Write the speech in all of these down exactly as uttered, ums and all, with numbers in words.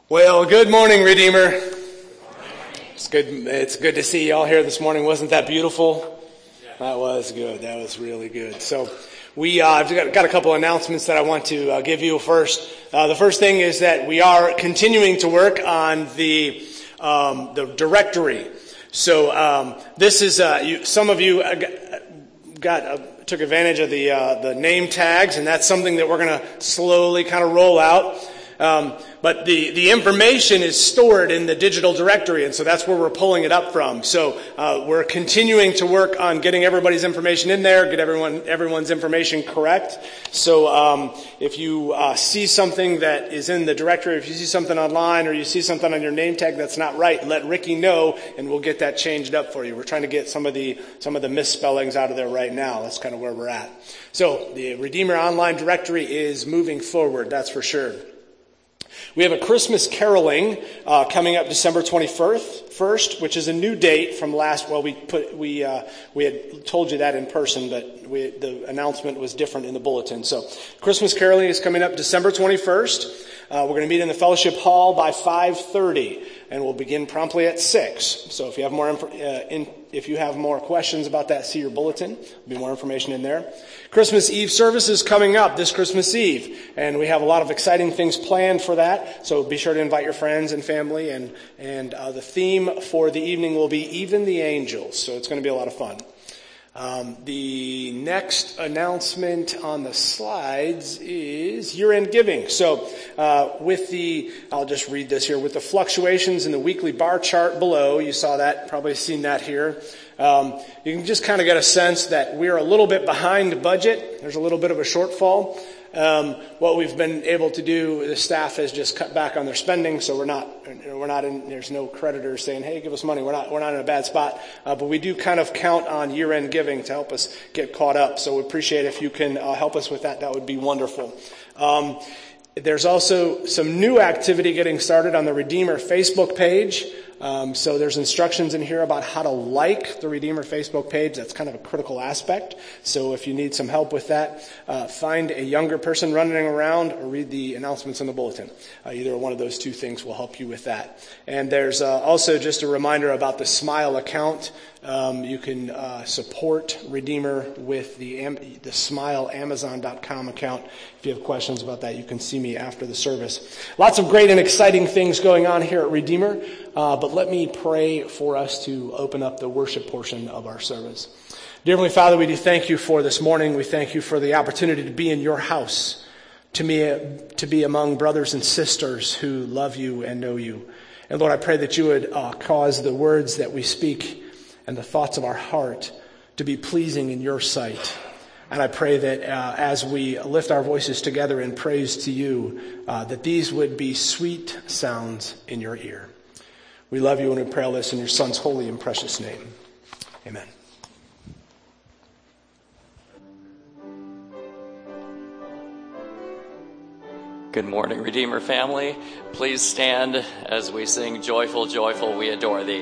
Well, good morning, Redeemer. It's good. It's good to see you all here this morning. Wasn't that beautiful? That was good. That was really good. So, we uh, I've got, got a couple announcements that I want to uh, give you first. Uh, the first thing is that we are continuing to work on the um, the directory. So, um, this is uh, you, some of you got. got uh, took advantage of the uh, the name tags, and that's something that we're going to slowly kind of roll out. Um, but the, the information is stored in the digital directory, and so that's where we're pulling it up from. So uh, we're continuing to work on getting everybody's information in there, get everyone everyone's information correct. So um, if you uh, see something that is in the directory, if you see something online, or you see something on your name tag that's not right, let Ricky know, and we'll get that changed up for you. We're trying to get some of the some of the misspellings out of there right now. That's kind of where we're at. So the Redeemer Online Directory is moving forward, that's for sure. We have a Christmas caroling uh, coming up December twenty-first, which is a new date from last. Well, we put we uh, we had told you that in person, but we, the announcement was different in the bulletin. So, Christmas caroling is coming up December twenty-first. Uh, we're going to meet in the fellowship hall by five thirty, and we'll begin promptly at six. So, if you have more inf- uh, in, if you have more questions about that, see your bulletin. There'll be more information in there. Christmas Eve service is coming up this Christmas Eve, and we have a lot of exciting things planned for that. So be sure to invite your friends and family, and and uh, the theme for the evening will be Even the Angels. So it's going to be a lot of fun. Um, the next announcement on the slides is year-end giving. So uh, with the, I'll just read this here, with the fluctuations in the weekly bar chart below, you saw that, probably seen that here. Um, you can just kind of get a sense that we're a little bit behind budget. There's a little bit of a shortfall. Um, what we've been able to do, the staff has just cut back on their spending, so we're not, we're not in, there's no creditors saying, hey, give us money. We're not, we're not in a bad spot. Uh, but we do kind of count on year-end giving to help us get caught up. So we appreciate if you can uh, help us with that. That would be wonderful. Um, there's also some new activity getting started on the Redeemer Facebook page. Um, so there's instructions in here about how to like the Redeemer Facebook page. That's kind of a critical aspect. So if you need some help with that, uh, find a younger person running around or read the announcements in the bulletin. Uh, either one of those two things will help you with that. And there's uh, also just a reminder about the Smile account. Um, you can uh, support Redeemer with the Am- the smile amazon dot com account. If you have questions about that, you can see me after the service. Lots of great and exciting things going on here at Redeemer, uh, but let me pray for us to open up the worship portion of our service. Dear Heavenly Father, we do thank you for this morning. We thank you for the opportunity to be in your house, to me, to be among brothers and sisters who love you and know you. And Lord, I pray that you would uh, cause the words that we speak and the thoughts of our heart to be pleasing in your sight. And I pray that uh, as we lift our voices together in praise to you, uh, that these would be sweet sounds in your ear. We love you and we pray all this in your Son's holy and precious name. Amen. Good morning, Redeemer family. Please stand as we sing Joyful, Joyful, We Adore Thee.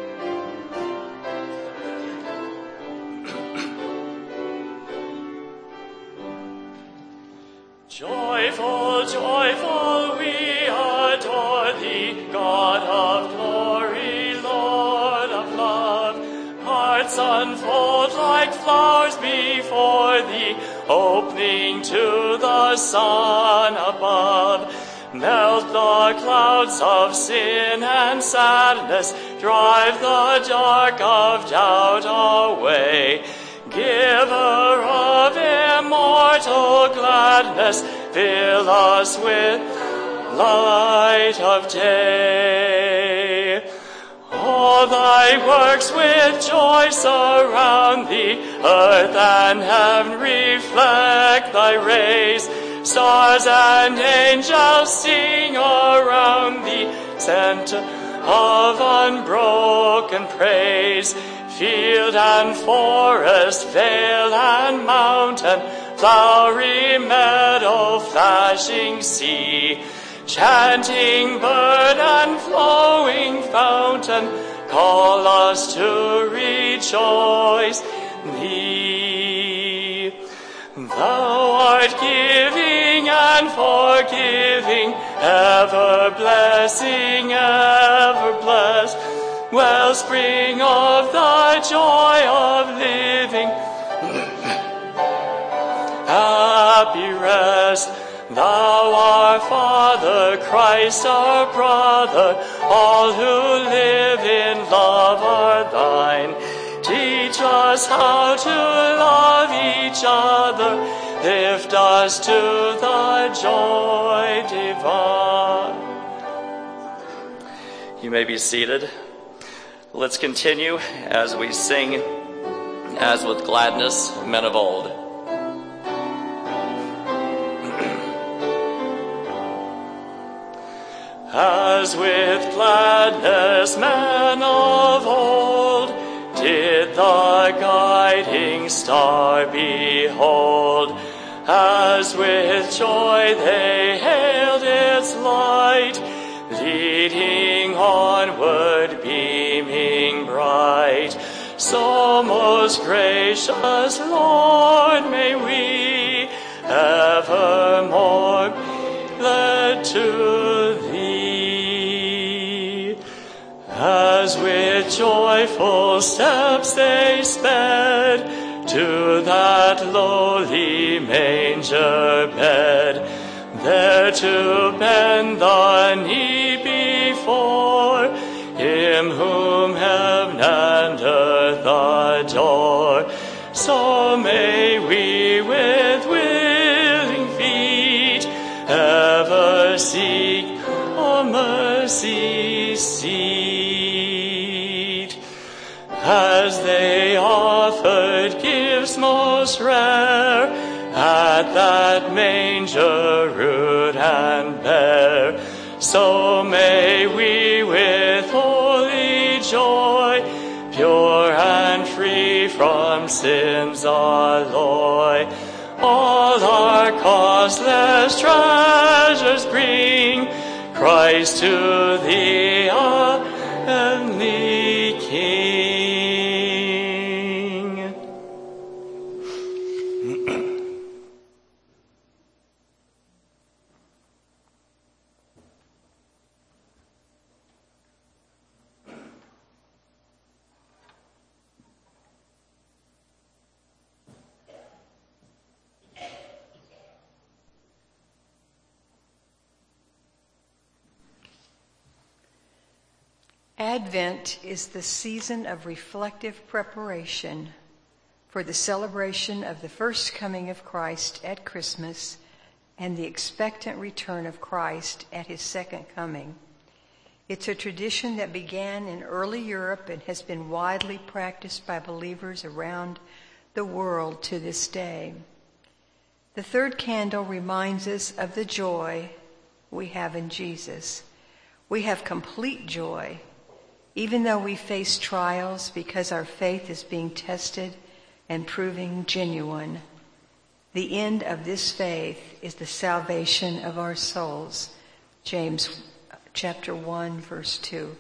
Joyful, joyful, we adore thee, God of glory, Lord of love. Hearts unfold like flowers before thee, opening to the sun above. Melt the clouds of sin and sadness, drive the dark of doubt away. Giver of immortal gladness, fill us with light of day. All thy works with joy surround thee, earth and heaven reflect thy rays. Stars and angels sing around thee, center of unbroken praise. Field and forest, vale and mountain, flowery meadow, flashing sea, chanting bird and flowing fountain, call us to rejoice thee. Thou art giving and forgiving, ever blessing, ever blessed, wellspring of the joy of living. Happy rest, thou our Father, Christ our brother, all who live in love are thine. Teach us how to love each other, lift us to the joy divine. You may be seated. Let's continue as we sing, As with Gladness, Men of Old. As with gladness men of old did the guiding star behold, as with joy they hailed its light, leading onward, beaming bright. So most gracious Lord, may we evermore be led to Thee. As with joyful steps they sped to that lowly manger bed, there to bend the knee before Him whom heaven and earth adore. So may we with willing feet ever seek a mercy seat. As they offered gifts most rare at that manger rude and bare, so may we with holy joy, pure and free from sin's alloy, all our costless treasures bring, Christ to Thee, our heavenly King. Advent is the season of reflective preparation for the celebration of the first coming of Christ at Christmas and the expectant return of Christ at His second coming. It's a tradition that began in early Europe and has been widely practiced by believers around the world to this day. The third candle reminds us of the joy we have in Jesus. We have complete joy, even though we face trials, because our faith is being tested and proving genuine. The end of this faith is the salvation of our souls. James chapter one, verse two.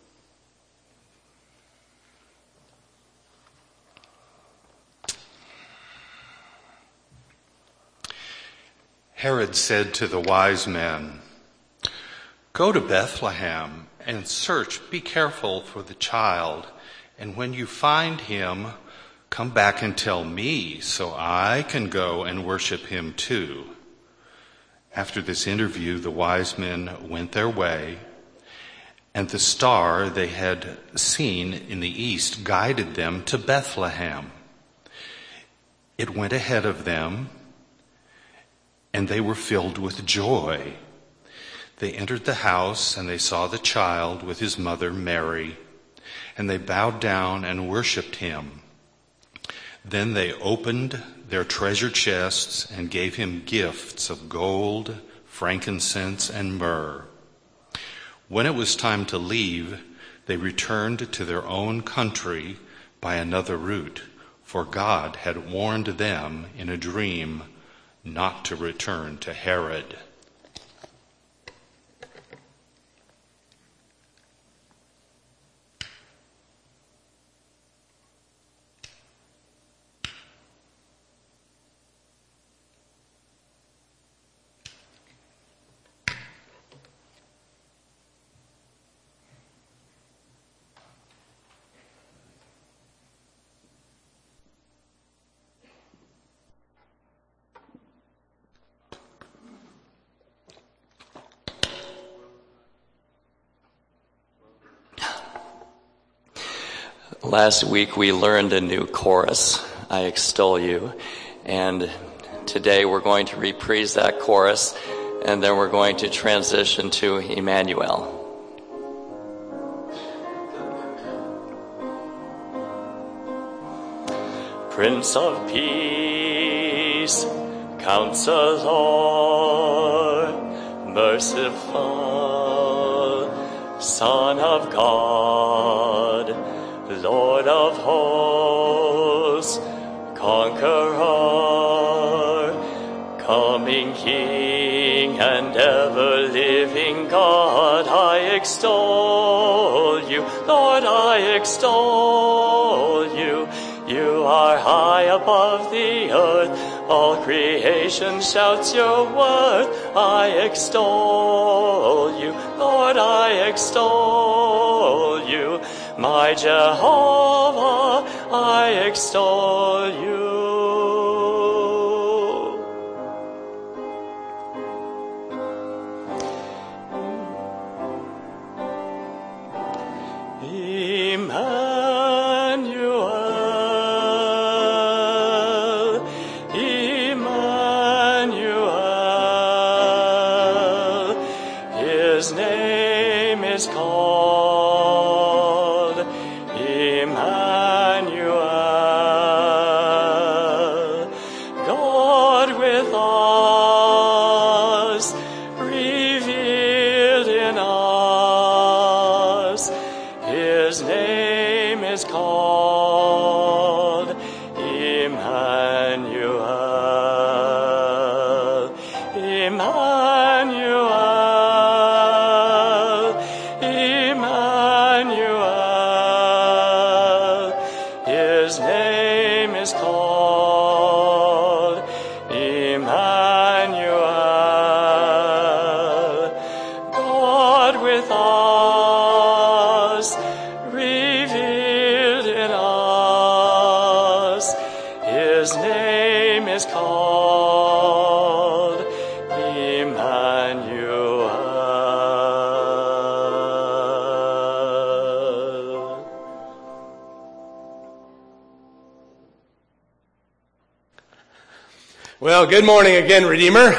Herod said to the wise men, "Go to Bethlehem and search, be careful for the child, and when you find him, come back and tell me so I can go and worship him too." After this interview, the wise men went their way, and the star they had seen in the east guided them to Bethlehem. It went ahead of them, and they were filled with joy. They entered the house, and they saw the child with his mother Mary, and they bowed down and worshipped him. Then they opened their treasure chests and gave him gifts of gold, frankincense, and myrrh. When it was time to leave, they returned to their own country by another route, for God had warned them in a dream not to return to Herod. Last week we learned a new chorus, I Extol You, and today we're going to reprise that chorus, and then we're going to transition to Emmanuel. Prince of Peace, Counselor, Merciful, Son of God, Lord of hosts, Conqueror, coming King and ever-living God, I extol you, Lord, I extol you. You are high above the earth, all creation shouts your worth. I extol you, Lord, I extol you. My Jehovah, I extol you. Emmanuel, Emmanuel, his name is called Emmanuel, God with us, revealed in us, his name is called Emmanuel, Emmanuel, Emmanuel, his name is called Emmanuel, God with us, revealed in us, his name is called Emmanuel. Well, good morning again, Redeemer.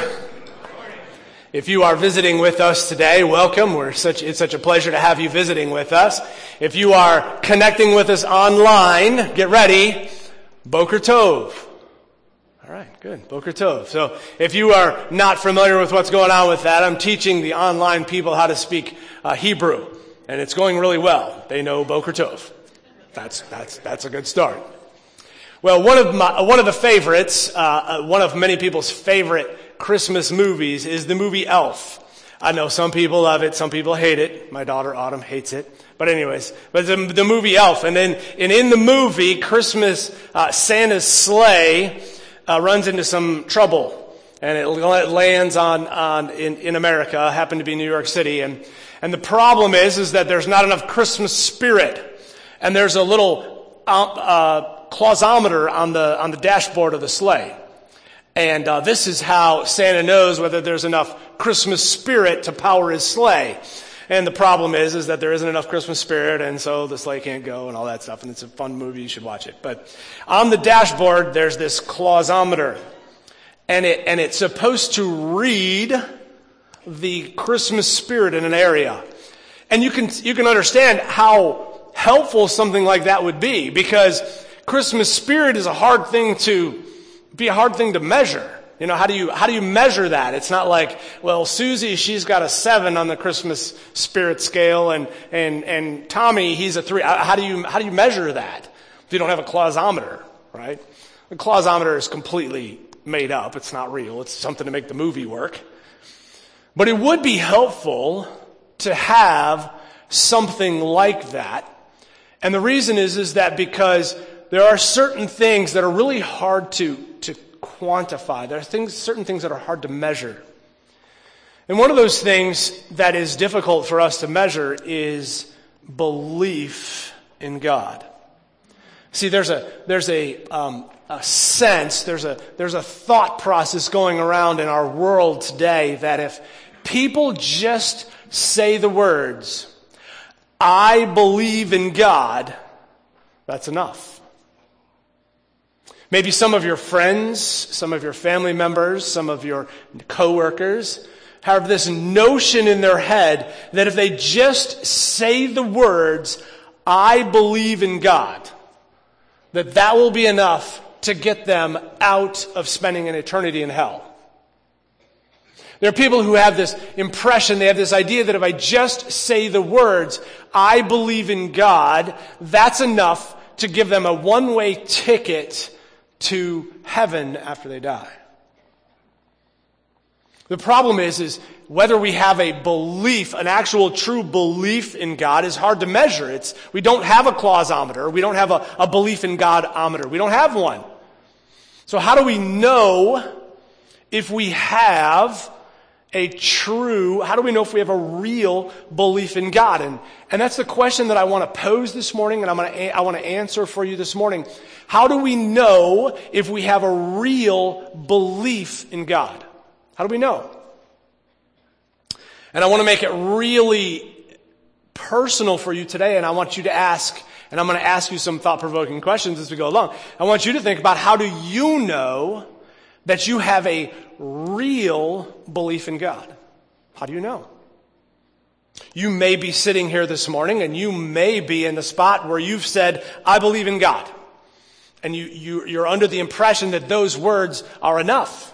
If you are visiting with us today, welcome. We're such, it's such a pleasure to have you visiting with us. If you are connecting with us online, get ready. Boker Tov. All right, good. Boker Tov. So if you are not familiar with what's going on with that, I'm teaching the online people how to speak uh, Hebrew. And it's going really well. They know Boker Tov. That's, that's, that's a good start. Well, one of my, one of the favorites, uh, one of many people's favorite Christmas movies is the movie Elf. I know some people love it, some people hate it. My daughter Autumn hates it. But anyways, but the, the movie Elf, and then and in the movie, Christmas, uh, Santa's sleigh uh, runs into some trouble, and it lands on on in, in America. Happened to be New York City, and and the problem is is that there's not enough Christmas spirit, and there's a little uh, uh, clausometer on the on the dashboard of the sleigh. And uh, this is how Santa knows whether there's enough Christmas spirit to power his sleigh. And the problem is, is that there isn't enough Christmas spirit, and so the sleigh can't go and all that stuff. And it's a fun movie. You should watch it. But on the dashboard, there's this clausometer. And it and it's supposed to read the Christmas spirit in an area. And you can you can understand how helpful something like that would be, because Christmas spirit is a hard thing to be a hard thing to measure. You know, how do you how do you measure that? It's not like, well, Susie, she's got a seven on the Christmas spirit scale, and and and Tommy, he's a three. How do you how do you measure that if you don't have a clausometer, right? The clausometer is completely made up. It's not real. It's something to make the movie work. But it would be helpful to have something like that. And the reason is is that because there are certain things that are really hard to, to quantify. There are things, certain things that are hard to measure. And one of those things that is difficult for us to measure is belief in God. See, there's a there's a um, a sense, there's a there's a thought process going around in our world today that if people just say the words, "I believe in God," That's enough. Maybe some of your friends, some of your family members, some of your coworkers have this notion in their head that if they just say the words, I believe in God, that that will be enough to get them out of spending an eternity in hell. There are people who have this impression, they have this idea that if I just say the words, I believe in God, that's enough to give them a one-way ticket to heaven after they die. The problem is, is whether we have a belief, an actual true belief in God is hard to measure. It's, we don't have a clausometer. We don't have a, a belief in God-ometer. We don't have one. So how do we know if we have a true, how do we know if we have a real belief in God? And, and that's the question that I want to pose this morning, and I'm going to, I want to answer for you this morning. How do we know if we have a real belief in God? How do we know? And I want to make it really personal for you today, and I want you to ask, and I'm going to ask you some thought-provoking questions as we go along. I want you to think about, how do you know that you have a real belief in God? How do you know? You may be sitting here this morning, and you may be in the spot where you've said, I believe in God. And you, you, you're under the impression that those words are enough.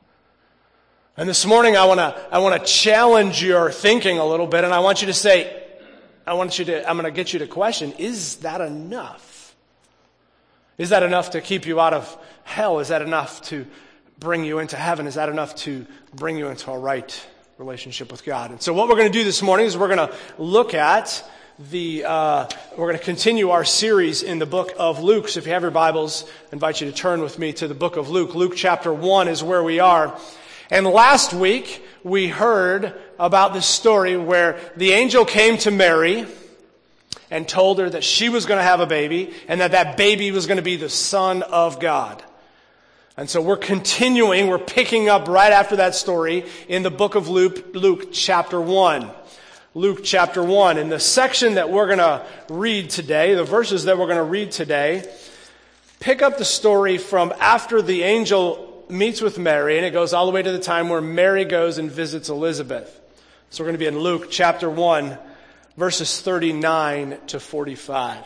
And this morning I want to I want to challenge your thinking a little bit, and I want you to say, I want you to I'm going to get you to question, is that enough? Is that enough to keep you out of hell? Is that enough to bring you into heaven? Is that enough to bring you into a right relationship with God? And so what we're going to do this morning is we're going to look at the uh, we're going to continue our series in the book of Luke. So if you have your Bibles, I invite you to turn with me to the book of Luke. Luke chapter one is where we are. And last week, we heard about this story where the angel came to Mary and told her that she was going to have a baby, and that that baby was going to be the Son of God. And so we're continuing, we're picking up right after that story in the book of Luke, Luke chapter one. Luke chapter one. In the section that we're going to read today, the verses that we're going to read today, pick up the story from after the angel meets with Mary, and it goes all the way to the time where Mary goes and visits Elizabeth. So we're going to be in Luke chapter one, verses thirty-nine to forty-five.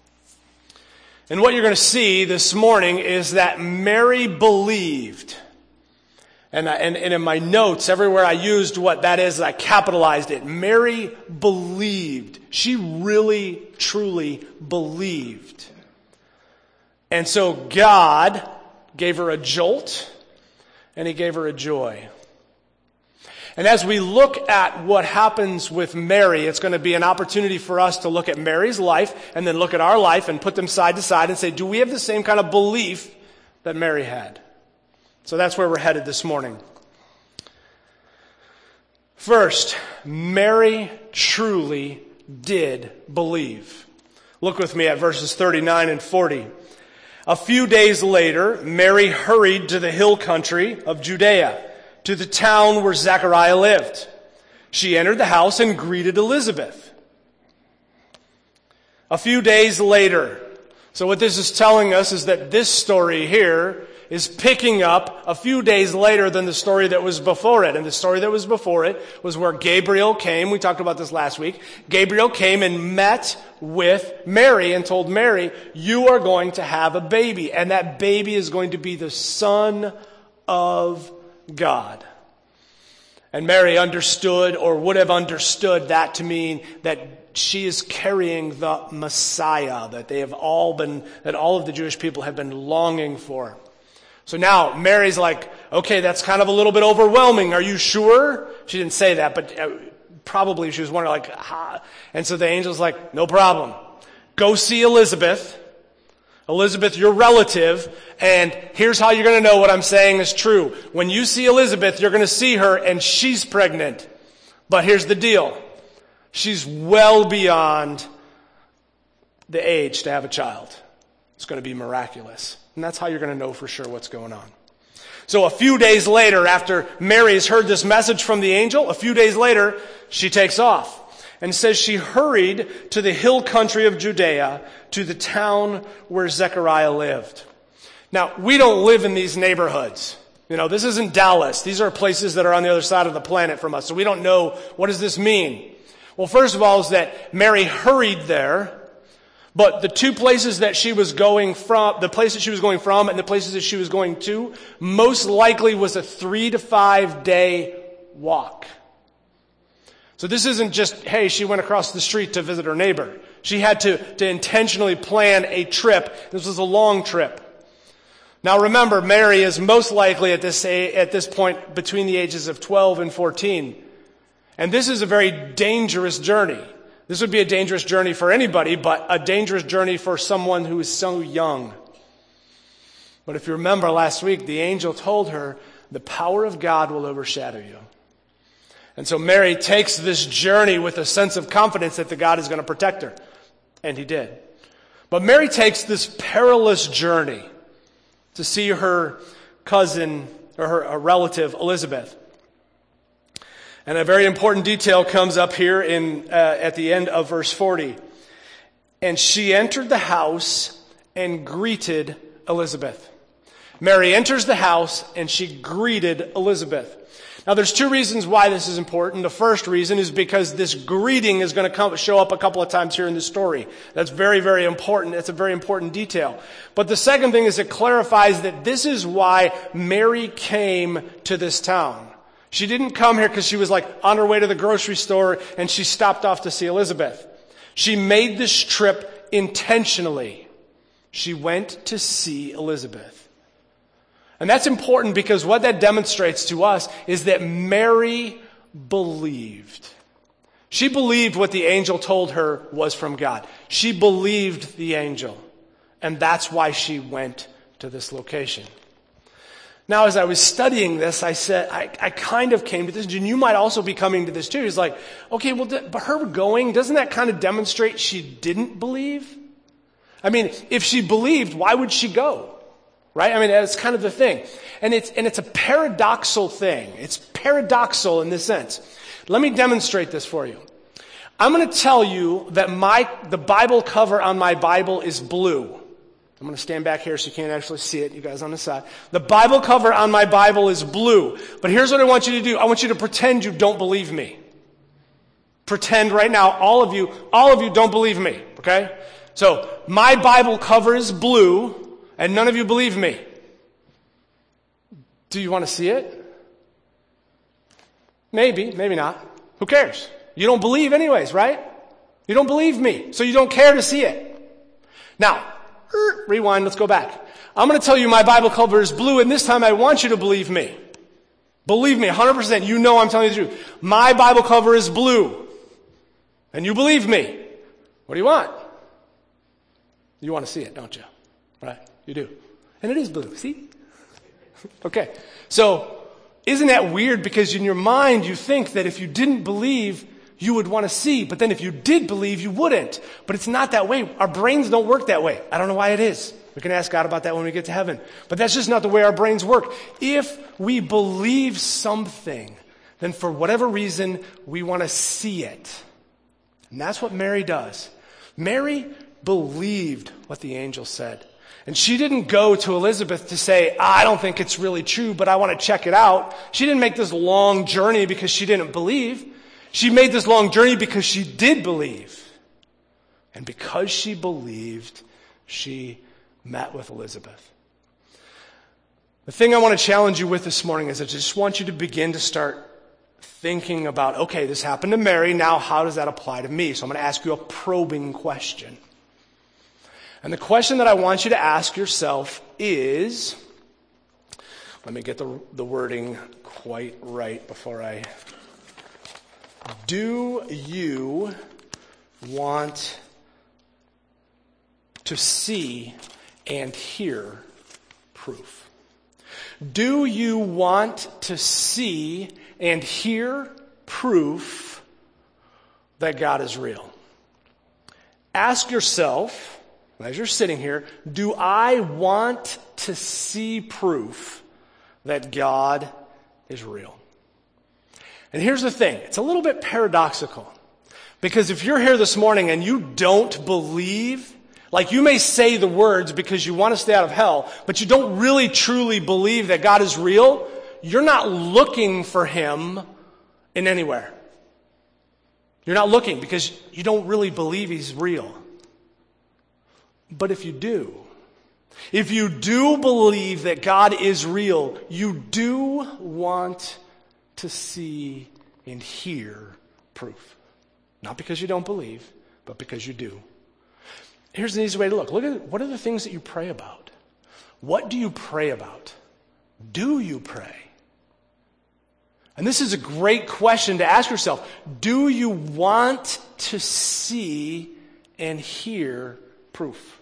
And what you're going to see this morning is that Mary believed. And, and, and in my notes, everywhere I used what that is, I capitalized it. Mary believed. She really, truly believed. And so God gave her a jolt, and he gave her a joy. And as we look at what happens with Mary, it's going to be an opportunity for us to look at Mary's life and then look at our life and put them side to side and say, do we have the same kind of belief that Mary had? So that's where we're headed this morning. First, Mary truly did believe. Look with me at verses thirty-nine and forty. A few days later, Mary hurried to the hill country of Judea, to the town where Zechariah lived. She entered the house and greeted Elizabeth. A few days later. So what this is telling us is that this story here is picking up a few days later than the story that was before it. And the story that was before it was where Gabriel came. We talked about this last week. Gabriel came and met with Mary and told Mary, you are going to have a baby. And that baby is going to be the Son of God. And Mary understood, or would have understood that to mean that she is carrying the Messiah that they have all been, that all of the Jewish people have been longing for. So now Mary's like, okay, that's kind of a little bit overwhelming. Are you sure? She didn't say that, but probably she was wondering like, ah. And so the angel's like, no problem. Go see Elizabeth. Elizabeth, your relative, and here's how you're going to know what I'm saying is true. When you see Elizabeth, you're going to see her and she's pregnant. But here's the deal. She's well beyond the age to have a child. It's going to be miraculous. And that's how you're going to know for sure what's going on. So a few days later, after Mary has heard this message from the angel, a few days later, she takes off. and says she hurried to the hill country of Judea, to the town where Zechariah lived. Now, we don't live in these neighborhoods. You know, this isn't Dallas. These are places that are on the other side of the planet from us. So we don't know, what does this mean? Well, first of all is that Mary hurried there, but the two places that she was going from, the place that she was going from and the places that she was going to, most likely was a three to five day walk. So this isn't just, hey, she went across the street to visit her neighbor. She had to, to intentionally plan a trip. This was a long trip. Now remember, Mary is most likely at this, at this point between the ages of twelve and fourteen. And this is a very dangerous journey. This would be a dangerous journey for anybody, but a dangerous journey for someone who is so young. But if you remember last week, the angel told her, the power of God will overshadow you. And so Mary takes this journey with a sense of confidence that the God is going to protect her. And he did. But Mary takes this perilous journey to see her cousin or her a relative, Elizabeth. And a very important detail comes up here in uh, at the end of verse forty. And she entered the house and greeted Elizabeth. Mary enters the house and she greeted Elizabeth. Now there's two reasons why this is important. The first reason is because this greeting is going to come, show up a couple of times here in the story. That's very, very important. It's a very important detail. But the second thing is it clarifies that this is why Mary came to this town. She didn't come here because she was like on her way to the grocery store and she stopped off to see Elizabeth. She made this trip intentionally. She went to see Elizabeth. And that's important because what that demonstrates to us is that Mary believed. She believed what the angel told her was from God. She believed the angel. And that's why she went to this location. Now, as I was studying this, I said, I, I kind of came to this, and you might also be coming to this too. It's like, okay, well, but her going, doesn't that kind of demonstrate she didn't believe? I mean, if she believed, why would she go? Right? I mean, that's kind of the thing. And it's, and it's a paradoxal thing. It's paradoxal in this sense. Let me demonstrate this for you. I'm going to tell you that my, the Bible cover on my Bible is blue. I'm going to stand back here so you can't actually see it, you guys on the side. The Bible cover on my Bible is blue. But here's what I want you to do. I want you to pretend you don't believe me. Pretend right now, all of you, all of you don't believe me. Okay? So, my Bible cover is blue. And none of you believe me. Do you want to see it? Maybe, maybe not. Who cares? You don't believe anyways, right? You don't believe me, so you don't care to see it. Now, rewind, let's go back. I'm going to tell you my Bible cover is blue, and this time I want you to believe me. Believe me, one hundred percent. You know I'm telling you the truth. My Bible cover is blue, and you believe me. What do you want? You want to see it, don't you? Right? You do. And it is blue, see? Okay. So, isn't that weird? Because in your mind, you think that if you didn't believe, you would want to see. But then if you did believe, you wouldn't. But it's not that way. Our brains don't work that way. I don't know why it is. We can ask God about that when we get to heaven. But that's just not the way our brains work. If we believe something, then for whatever reason, we want to see it. And that's what Mary does. Mary believed what the angel said. And she didn't go to Elizabeth to say, I don't think it's really true, but I want to check it out. She didn't make this long journey because she didn't believe. She made this long journey because she did believe. And because she believed, she met with Elizabeth. The thing I want to challenge you with this morning is I just want you to begin to start thinking about, okay, this happened to Mary, now how does that apply to me? So I'm going to ask you a probing question. And the question that I want you to ask yourself is, let me get the, the wording quite right before I, do you want to see and hear proof? Do you want to see and hear proof that God is real? Ask yourself, as you're sitting here, do I want to see proof that God is real? And here's the thing. It's a little bit paradoxical. Because if you're here this morning and you don't believe, like you may say the words because you want to stay out of hell, but you don't really truly believe that God is real, you're not looking for him in anywhere. You're not looking because you don't really believe he's real. But if you do, if you do believe that God is real, you do want to see and hear proof. Not because you don't believe, but because you do. Here's an easy way to look. Look at what are the things that you pray about? What do you pray about? Do you pray? And this is a great question to ask yourself. Do you want to see and hear proof?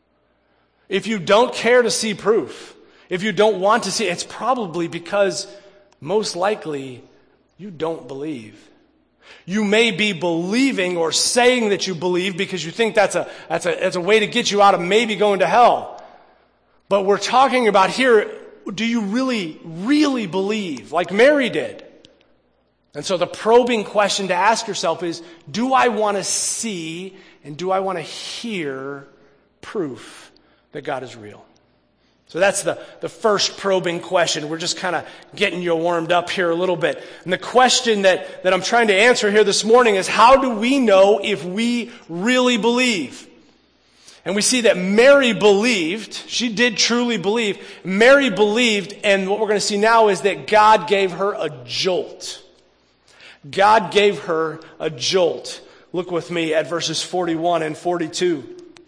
If you don't care to see proof, if you don't want to see, it's probably because most likely you don't believe. You may be believing or saying that you believe because you think that's a, that's a, that's a way to get you out of maybe going to hell. But we're talking about here, do you really, really believe like Mary did? And so the probing question to ask yourself is, do I want to see and do I want to hear proof that God is real? So that's the, the first probing question. We're just kind of getting you warmed up here a little bit. And the question that, that I'm trying to answer here this morning is, how do we know if we really believe? And we see that Mary believed. She did truly believe. Mary believed, and what we're going to see now is that God gave her a jolt. God gave her a jolt. Look with me at verses forty-one and forty-two.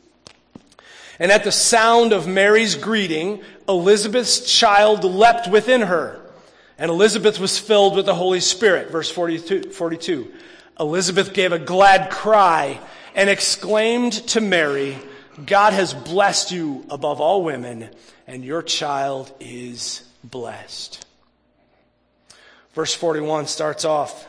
And at the sound of Mary's greeting, Elizabeth's child leapt within her. And Elizabeth was filled with the Holy Spirit. Verse forty-two, forty-two. Elizabeth gave a glad cry and exclaimed to Mary, God has blessed you above all women, and your child is blessed. Verse forty-one starts off.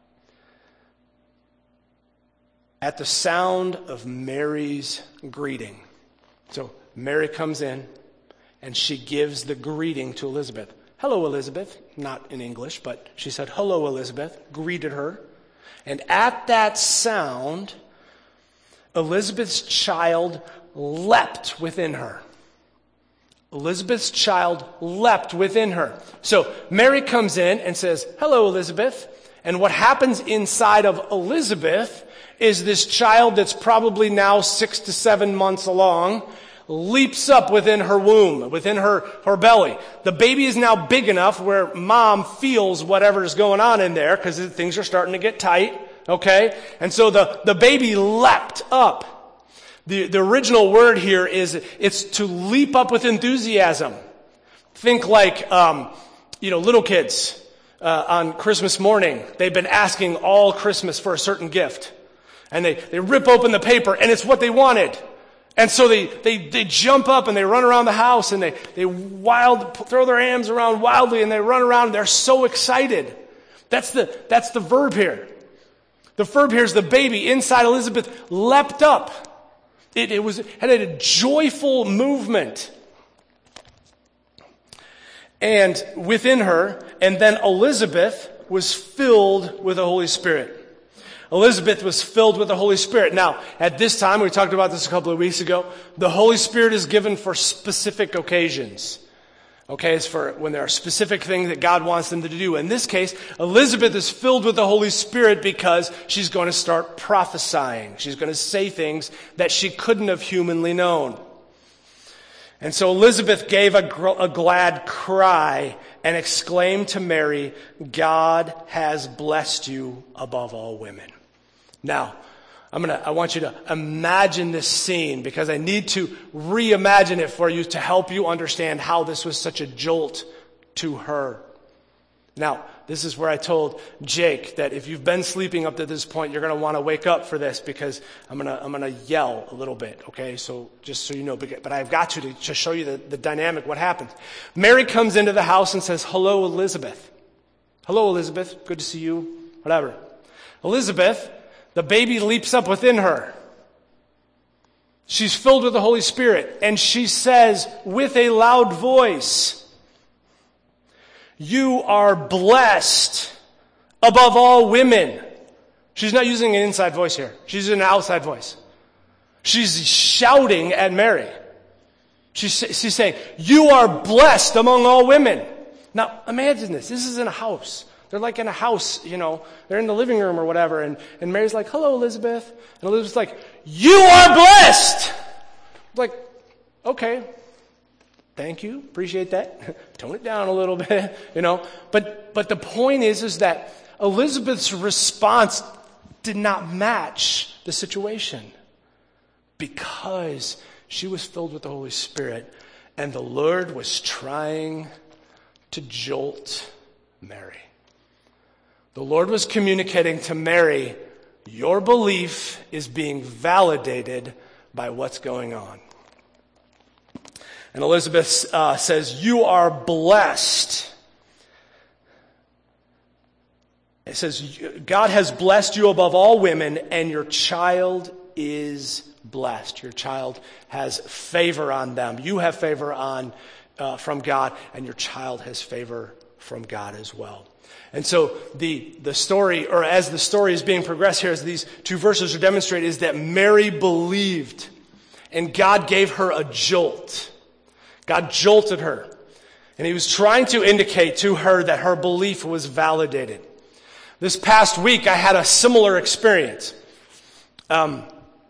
At the sound of Mary's greeting. So Mary comes in and she gives the greeting to Elizabeth. Hello, Elizabeth. Not in English, but she said, hello, Elizabeth. Greeted her. And at that sound, Elizabeth's child leapt within her. Elizabeth's child leapt within her. So Mary comes in and says, hello, Elizabeth. And what happens inside of Elizabeth is this child that's probably now six to seven months along leaps up within her womb, within her, her belly. The baby is now big enough where mom feels whatever is going on in there because things are starting to get tight, okay? And so the, the baby leapt up. The, the original word here is, it's to leap up with enthusiasm. Think like, um, you know, little kids uh, on Christmas morning. They've been asking all Christmas for a certain gift. And they, they rip open the paper, and it's what they wanted. And so they, they, they jump up, and they run around the house, and they, they wild, throw their arms around wildly, and they run around, and they're so excited. That's the, that's the verb here. The verb here is the baby inside Elizabeth leapt up. It, it was, had a joyful movement. And within her, and then Elizabeth was filled with the Holy Spirit. Elizabeth was filled with the Holy Spirit. Now, at this time, we talked about this a couple of weeks ago, the Holy Spirit is given for specific occasions. Okay, it's for when there are specific things that God wants them to do. In this case, Elizabeth is filled with the Holy Spirit because she's going to start prophesying. She's going to say things that she couldn't have humanly known. And so Elizabeth gave a, gr- a glad cry and exclaimed to Mary, God has blessed you above all women. Now, I'm gonna, I want you to imagine this scene because I need to reimagine it for you to help you understand how this was such a jolt to her. Now, this is where I told Jake that if you've been sleeping up to this point, you're going to want to wake up for this because I'm going to I'm going to yell a little bit, okay? So just so you know, but I've got to to show you the, the dynamic, what happens. Mary comes into the house and says, hello, Elizabeth. Hello, Elizabeth. Good to see you. Whatever. Elizabeth, the baby leaps up within her. She's filled with the Holy Spirit, and she says with a loud voice, you are blessed above all women. She's not using an inside voice here. She's using an outside voice. She's shouting at Mary. She's, she's saying, you are blessed among all women. Now, imagine this. This is in a house. They're like in a house, you know. They're in the living room or whatever. And, and Mary's like, hello, Elizabeth. And Elizabeth's like, you are blessed. Like, okay. Thank you. Appreciate that. Tone it down a little bit, you know. But, but the point is, is that Elizabeth's response did not match the situation because she was filled with the Holy Spirit and the Lord was trying to jolt Mary. The Lord was communicating to Mary, your belief is being validated by what's going on. And Elizabeth uh, says, you are blessed. It says, God has blessed you above all women, and your child is blessed. Your child has favor on them. You have favor on uh, from God, and your child has favor from God as well. And so the, the story, or as the story is being progressed here, as these two verses are demonstrated, is that Mary believed, and God gave her a jolt. God jolted her. And he was trying to indicate to her that her belief was validated. This past week, I had a similar experience. Um,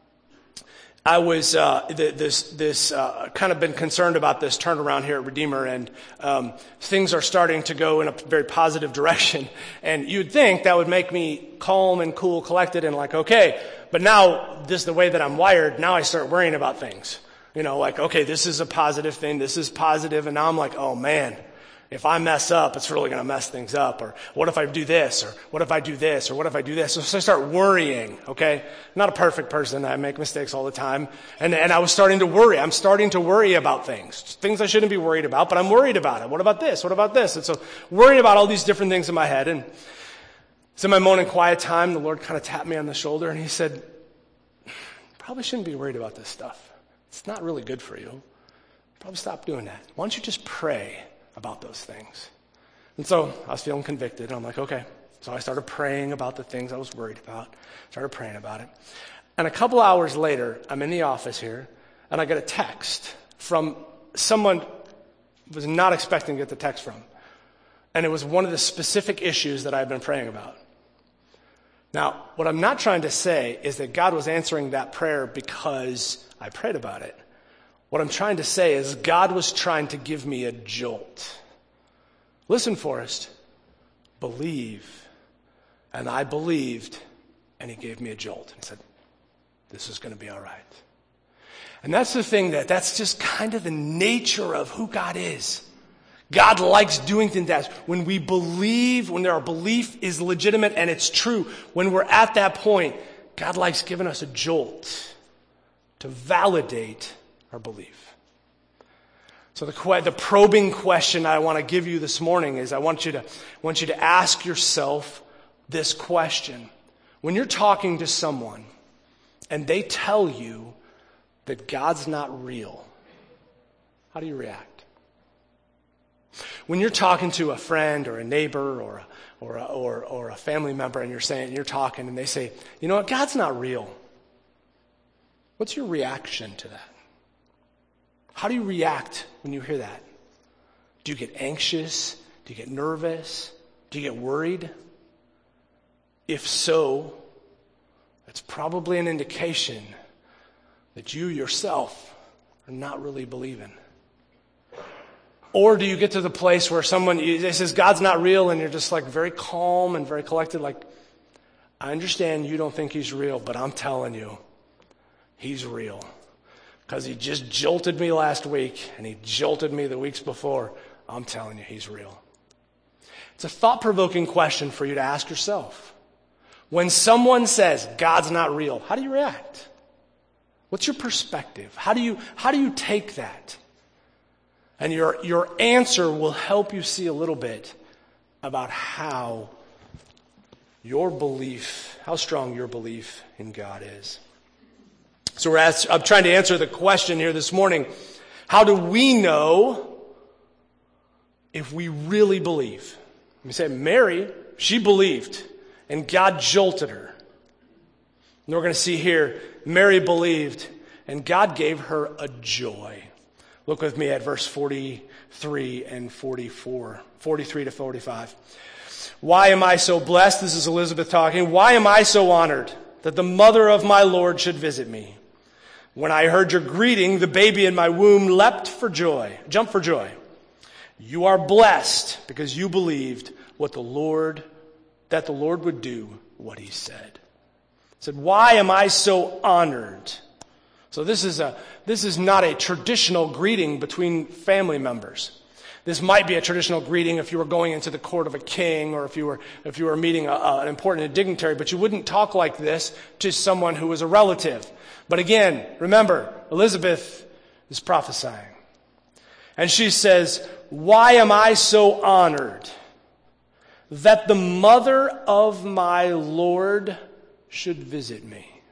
I was uh, th- this this uh, kind of been concerned about this turnaround here at Redeemer, and um, things are starting to go in a very positive direction. And you'd think that would make me calm and cool, collected, and like, okay. But now, this is the way that I'm wired. Now I start worrying about things. You know, like, okay, this is a positive thing. This is positive, and now I'm like, oh man. If I mess up, it's really going to mess things up. Or what if I do this? Or what if I do this? Or what if I do this? So I start worrying, okay? I'm not a perfect person. I make mistakes all the time. And, and I was starting to worry. I'm starting to worry about things. Things I shouldn't be worried about, but I'm worried about it. What about this? What about this? And so worrying about all these different things in my head. And it's in my morning quiet time, the Lord kind of tapped me on the shoulder and he said, probably shouldn't be worried about this stuff. It's not really good for you. Probably stop doing that. Why don't you just pray about those things? And so I was feeling convicted, and I'm like, okay. So I started praying about the things I was worried about. Started praying about it. And a couple hours later, I'm in the office here, and I get a text from someone I was not expecting to get the text from. And it was one of the specific issues that I've been praying about. Now, what I'm not trying to say is that God was answering that prayer because I prayed about it. What I'm trying to say is God was trying to give me a jolt. Listen, Forrest, believe. And I believed, and he gave me a jolt. He said, this is going to be all right. And that's the thing that, that's just kind of the nature of who God is. God likes doing things that when we believe, when our belief is legitimate and it's true, when we're at that point, God likes giving us a jolt to validate our belief. So the, the probing question I want to give you this morning is I want you to, want you to ask yourself this question. When you're talking to someone and they tell you that God's not real, how do you react? When you're talking to a friend or a neighbor or a, or a, or, or a family member and you're saying, you're talking and they say, you know what, God's not real. What's your reaction to that? How do you react when you hear that? Do you get anxious? Do you get nervous? Do you get worried? If so, that's probably an indication that you yourself are not really believing. Or do you get to the place where someone they says God's not real and you're just like very calm and very collected, like, I understand you don't think he's real, but I'm telling you, he's real. Because he just jolted me last week, and he jolted me the weeks before. I'm telling you, he's real. It's a thought-provoking question for you to ask yourself. When someone says, God's not real, how do you react? What's your perspective? How do you, how do you take that? And your, your answer will help you see a little bit about how your belief, how strong your belief in God is. So we're asked, I'm trying to answer the question here this morning. How do we know if we really believe? We say, Mary, she believed, and God jolted her. And we're going to see here, Mary believed, and God gave her a joy. Look with me at verse forty-three and forty-four, forty-three to forty-five. Why am I so blessed? This is Elizabeth talking. Why am I so honored that the mother of my Lord should visit me? When I heard your greeting, the baby in my womb leapt for joy, jumped for joy. You are blessed because you believed what the Lord, that the Lord would do what he said. He said, why am I so honored? So this is a this is not a traditional greeting between family members. This might be a traditional greeting if you were going into the court of a king, or if you were if you were meeting a, a, an important dignitary, but you wouldn't talk like this to someone who was a relative. But again, remember, Elizabeth is prophesying. And she says, why am I so honored that the mother of my Lord should visit me?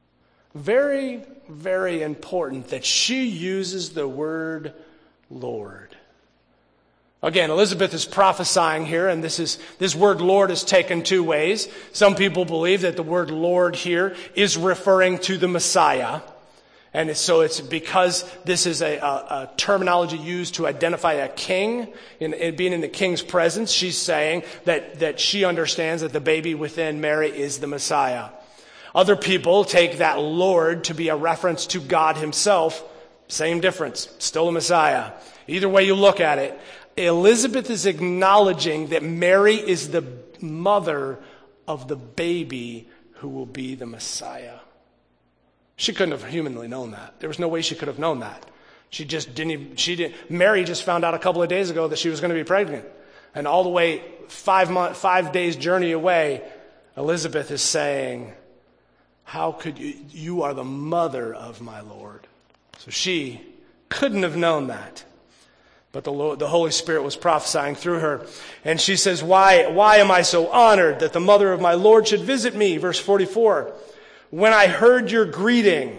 Very, very important that she uses the word Lord. Again, Elizabeth is prophesying here, and this is this word Lord is taken two ways. Some people believe that the word Lord here is referring to the Messiah. And so it's because this is a, a, a terminology used to identify a king, in, in being in the king's presence. She's saying that, that she understands that the baby within Mary is the Messiah. Other people take that Lord to be a reference to God himself. Same difference, still a Messiah. Either way you look at it, Elizabeth is acknowledging that Mary is the mother of the baby who will be the Messiah. She couldn't have humanly known that. There was no way she could have known that. She just didn't even, she didn't, Mary just found out a couple of days ago that she was going to be pregnant. And all the way five month, five days journey away, Elizabeth is saying, how could you, you are the mother of my Lord. So she couldn't have known that. But the Lord, the Holy Spirit was prophesying through her. And she says, why, why am I so honored that the mother of my Lord should visit me? Verse forty-four. When I heard your greeting,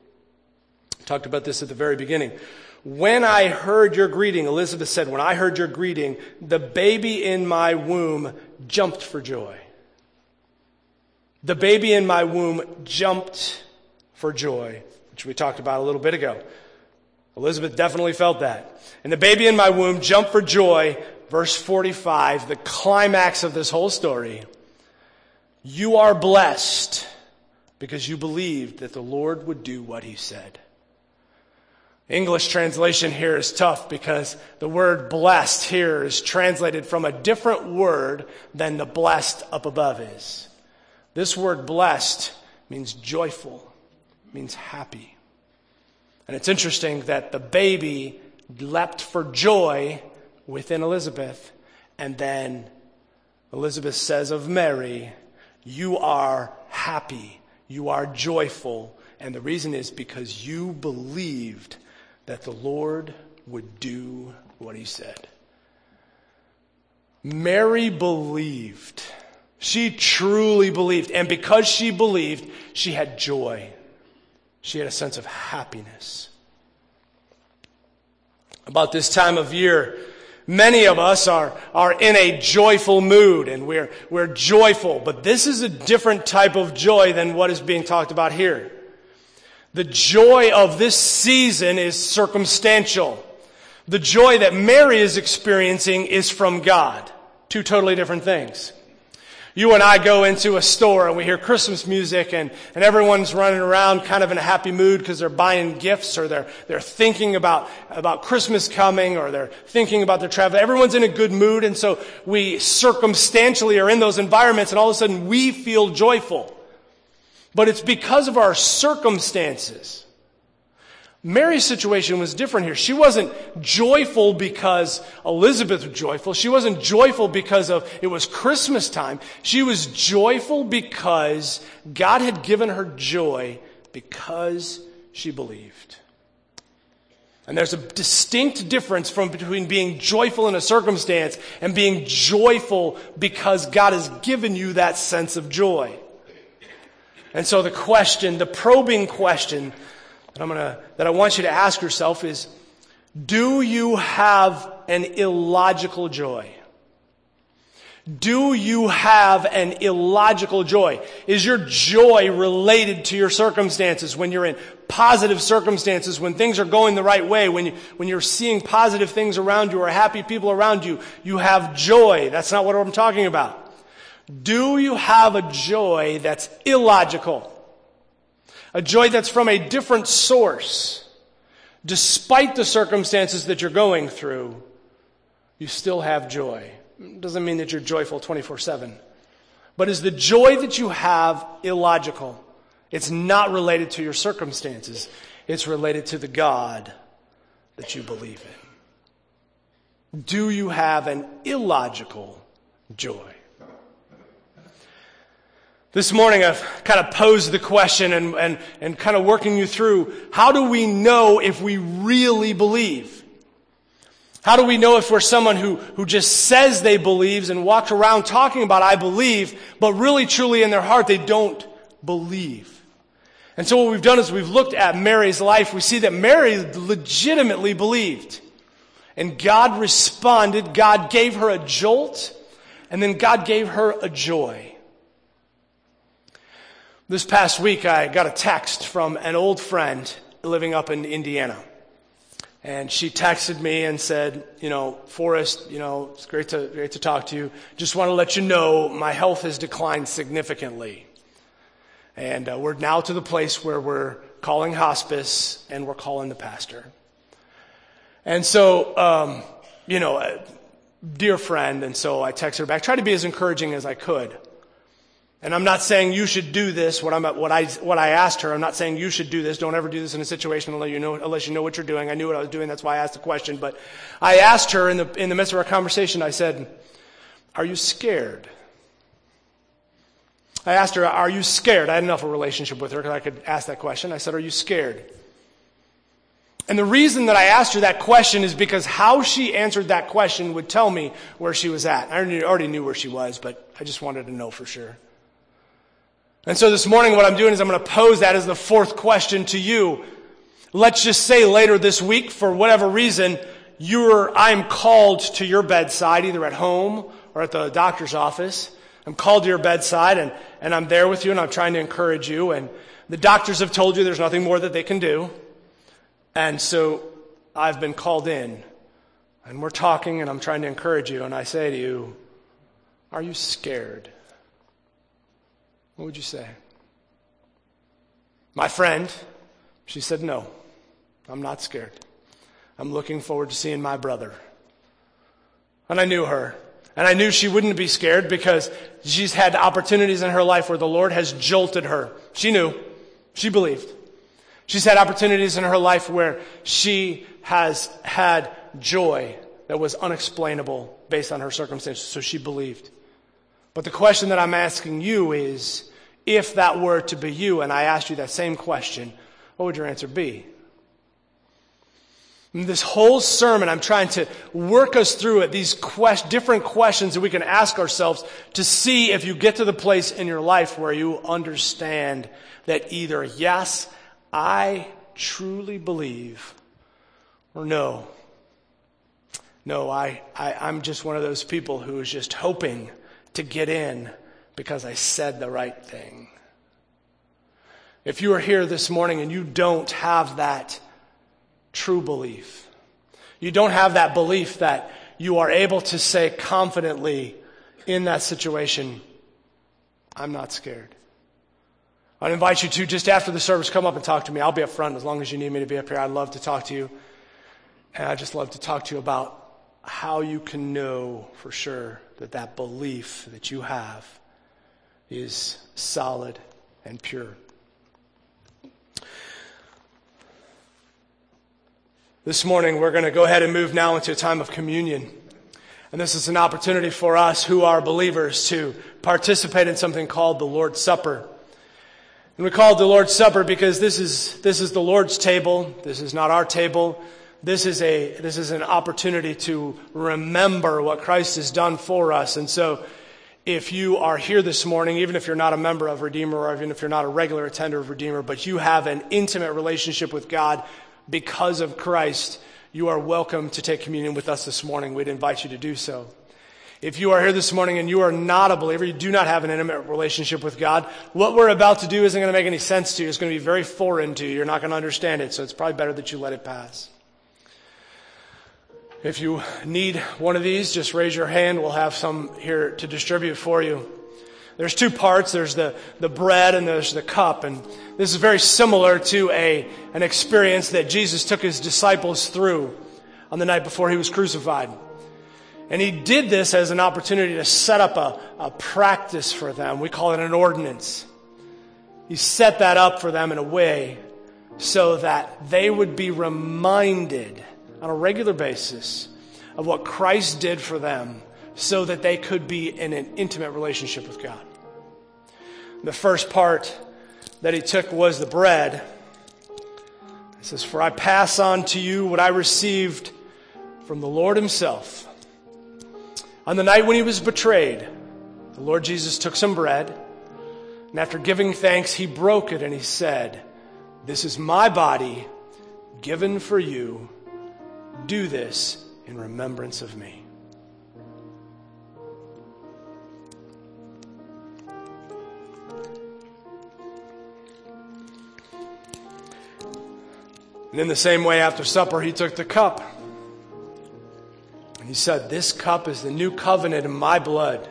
I talked about this at the very beginning. When I heard your greeting, Elizabeth said, when I heard your greeting, the baby in my womb jumped for joy. The baby in my womb jumped for joy, which we talked about a little bit ago. Elizabeth definitely felt that. And the baby in my womb jumped for joy. Verse forty-five, the climax of this whole story. You are blessed because you believed that the Lord would do what he said. English translation here is tough because the word blessed here is translated from a different word than the blessed up above is. This word blessed means joyful, means happy. And it's interesting that the baby leapt for joy within Elizabeth. And then Elizabeth says of Mary, you are happy, you are joyful. And the reason is because you believed that the Lord would do what he said. Mary believed. She truly believed. And because she believed, she had joy. She had a sense of happiness. About this time of year, many of us are, are in a joyful mood, and we're, we're joyful. But this is a different type of joy than what is being talked about here. The joy of this season is circumstantial. The joy that Mary is experiencing is from God. Two totally different things. You and I go into a store and we hear Christmas music, and, and everyone's running around kind of in a happy mood because they're buying gifts, or they're they're thinking about, about Christmas coming, or they're thinking about their travel. Everyone's in a good mood, and so we circumstantially are in those environments, and all of a sudden we feel joyful. But it's because of our circumstances. Mary's situation was different here. She wasn't joyful because Elizabeth was joyful. She wasn't joyful because of it was Christmas time. She was joyful because God had given her joy because she believed. And there's a distinct difference from between being joyful in a circumstance and being joyful because God has given you that sense of joy. And so the question, the probing question that I'm gonna, that I want you to ask yourself is, do you have an illogical joy? Do you have an illogical joy? Is your joy related to your circumstances? When you're in positive circumstances, when things are going the right way, when, you, when you're seeing positive things around you or happy people around you, you have joy. That's not what I'm talking about. Do you have a joy that's illogical? A joy that's from a different source? Despite the circumstances that you're going through, you still have joy. It doesn't mean that you're joyful twenty-four seven. But is the joy that you have illogical? It's not related to your circumstances. It's related to the God that you believe in. Do you have an illogical joy? This morning I've kind of posed the question and, and, and kind of working you through, how do we know if we really believe? How do we know if we're someone who, who just says they believes and walks around talking about I believe, but really truly in their heart they don't believe? And so what we've done is we've looked at Mary's life. We see that Mary legitimately believed. And God responded. God gave her a jolt. And then God gave her a joy. This past week I got a text from an old friend living up in Indiana. And she texted me and said, you know, Forrest, you know, it's great to great to talk to you. Just want to let you know my health has declined significantly. And uh, we're now to the place where we're calling hospice and we're calling the pastor. And so, um, you know, a dear friend, and so I texted her back. Tried to be as encouraging as I could. And I'm not saying you should do this, what, I'm, what, I, what I asked her. I'm not saying you should do this. Don't ever do this in a situation unless you know, unless you know what you're doing. I knew what I was doing. That's why I asked the question. But I asked her in the, in the midst of our conversation, I said, are you scared? I asked her, are you scared? I had enough of a relationship with her because I could ask that question. I said, are you scared? And the reason that I asked her that question is because how she answered that question would tell me where she was at. I already knew where she was, but I just wanted to know for sure. And so this morning what I'm doing is I'm going to pose that as the fourth question to you. Let's just say later this week, for whatever reason, you're, I'm called to your bedside, either at home or at the doctor's office. I'm called to your bedside and, and I'm there with you and I'm trying to encourage you. And the doctors have told you there's nothing more that they can do. And so I've been called in and we're talking and I'm trying to encourage you. And I say to you, are you scared? What would you say? My friend, she said, no, I'm not scared. I'm looking forward to seeing my brother. And I knew her. And I knew she wouldn't be scared because she's had opportunities in her life where the Lord has jolted her. She knew. She believed. She's had opportunities in her life where she has had joy that was unexplainable based on her circumstances. So she believed. But the question that I'm asking you is, if that were to be you, and I asked you that same question, what would your answer be? And this whole sermon, I'm trying to work us through it, these quest- different questions that we can ask ourselves to see if you get to the place in your life where you understand that either, yes, I truly believe, or no. No, I, I, I'm just one of those people who is just hoping to get in because I said the right thing. If you are here this morning and you don't have that true belief, you don't have that belief that you are able to say confidently in that situation, I'm not scared. I'd invite you to, just after the service, come up and talk to me. I'll be up front as long as you need me to be up here. I'd love to talk to you. And I'd just love to talk to you about how you can know for sure that that belief that you have is solid and pure. This morning we're going to go ahead and move now into a time of communion. And this is an opportunity for us who are believers to participate in something called the Lord's Supper. And we call it the Lord's Supper because this is this is the Lord's table. This is not our table. This is a this is an opportunity to remember what Christ has done for us. And so if you are here this morning, even if you're not a member of Redeemer or even if you're not a regular attender of Redeemer, but you have an intimate relationship with God because of Christ, you are welcome to take communion with us this morning. We'd invite you to do so. If you are here this morning and you are not a believer, you do not have an intimate relationship with God, what we're about to do isn't going to make any sense to you. It's going to be very foreign to you. You're not going to understand it, so it's probably better that you let it pass. If you need one of these, just raise your hand. We'll have some here to distribute for you. There's two parts. There's the, the bread and there's the cup. And this is very similar to a an experience that Jesus took his disciples through on the night before he was crucified. And he did this as an opportunity to set up a, a practice for them. We call it an ordinance. He set that up for them in a way so that they would be reminded on a regular basis of what Christ did for them so that they could be in an intimate relationship with God. The first part that he took was the bread. It says, "For I pass on to you what I received from the Lord himself. On the night when he was betrayed, the Lord Jesus took some bread, and after giving thanks, he broke it and he said, 'This is my body given for you. Do this in remembrance of me.'" And in the same way, after supper, he took the cup. And he said, "This cup is the new covenant in my blood.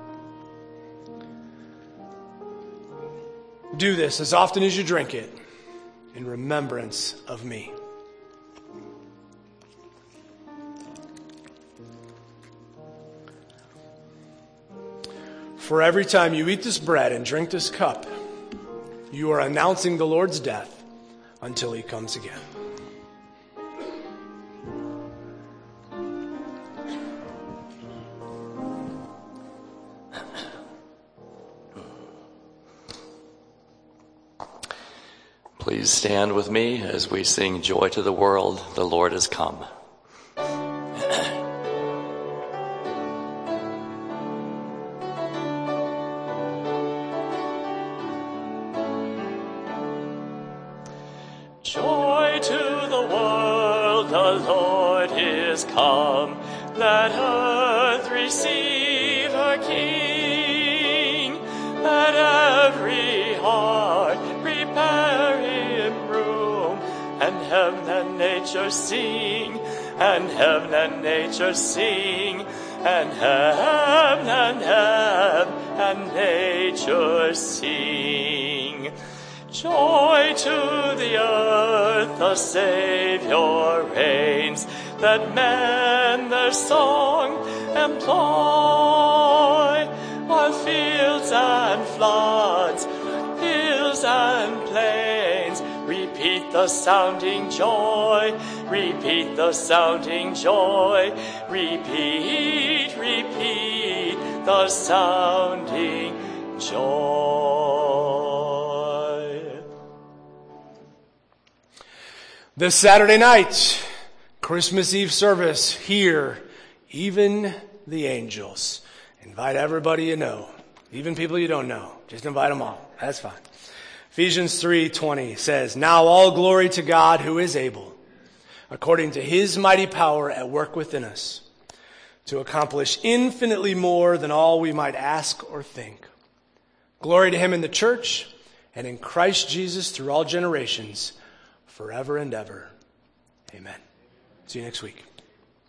Do this as often as you drink it in remembrance of me." For every time you eat this bread and drink this cup, you are announcing the Lord's death until he comes again. Please stand with me as we sing "Joy to the World, the Lord has come." Joy to the world, the Lord is come. Let earth receive her King. Let every heart prepare him room. And heaven and nature sing, and heaven and nature sing, and heaven and heaven and nature sing. Joy to the earth, the Savior reigns. Let men their song employ, while fields and floods, hills and plains, repeat the sounding joy, repeat the sounding joy, repeat, repeat the sounding joy. This Saturday night, Christmas Eve service here, even the angels. Invite everybody you know, even people you don't know. Just invite them all. That's fine. Ephesians three twenty says, "Now all glory to God who is able, according to his mighty power at work within us, to accomplish infinitely more than all we might ask or think. Glory to him in the church and in Christ Jesus through all generations, forever and ever. Amen." See you next week.